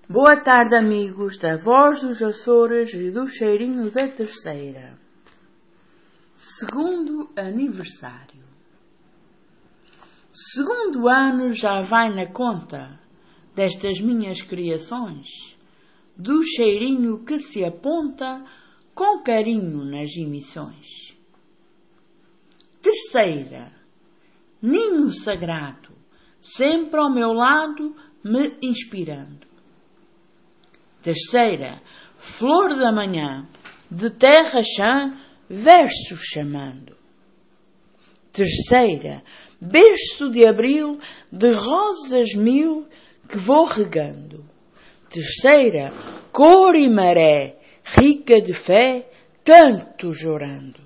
Boa tarde, amigos da Voz dos Açores e do Cheirinho da Terceira. Segundo aniversário. Segundo ano já vai na conta destas minhas criações, do cheirinho que se aponta com carinho nas emissões. Terceira, ninho sagrado, sempre ao meu lado me inspirando. Terceira, flor da manhã, de terra chã, versos chamando. Terceira, berço de abril, de rosas mil, que vou regando. Terceira, cor e maré, rica de fé, canto jorando.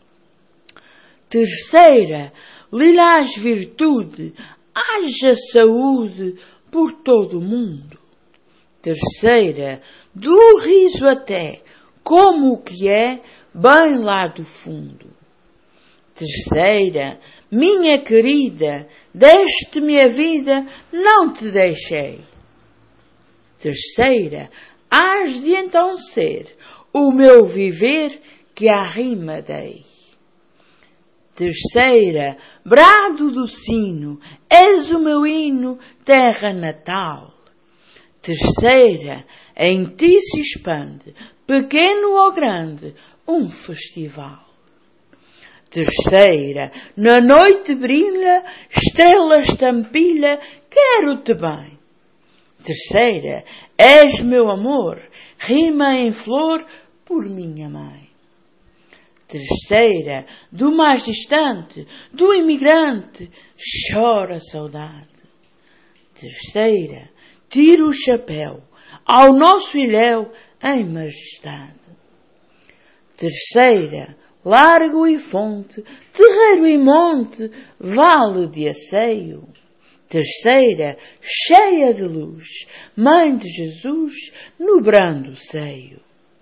Terceira, lilás virtude, haja saúde por todo o mundo. Terceira, do riso até, como o que é, bem lá do fundo. Terceira, minha querida, deste-me a vida, não te deixei. Terceira, hás de então ser o meu viver que à rima dei. Terceira, brado do sino, és o meu hino, terra natal. Terceira, em ti se expande, pequeno ou grande, um festival. Terceira, na noite brilha, estrela estampilha, quero-te bem. Terceira, és meu amor, rima em flor por minha mãe. Terceira, do mais distante, do imigrante, chora saudade. Terceira, tiro o chapéu ao nosso ilhéu em majestade. Terceira, largo e fonte, terreiro e monte, vale de asseio. Terceira, cheia de luz, mãe de Jesus, no brando seio.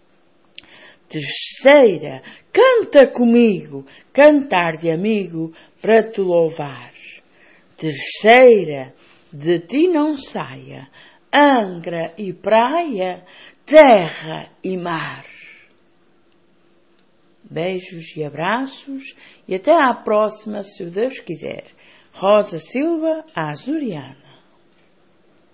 Terceira, canta comigo, cantar de amigo, para te louvar. Terceira, de ti não saia, Angra e praia, terra e mar. Beijos e abraços e até à próxima, se o Deus quiser. Rosa Silva, a Azuriana.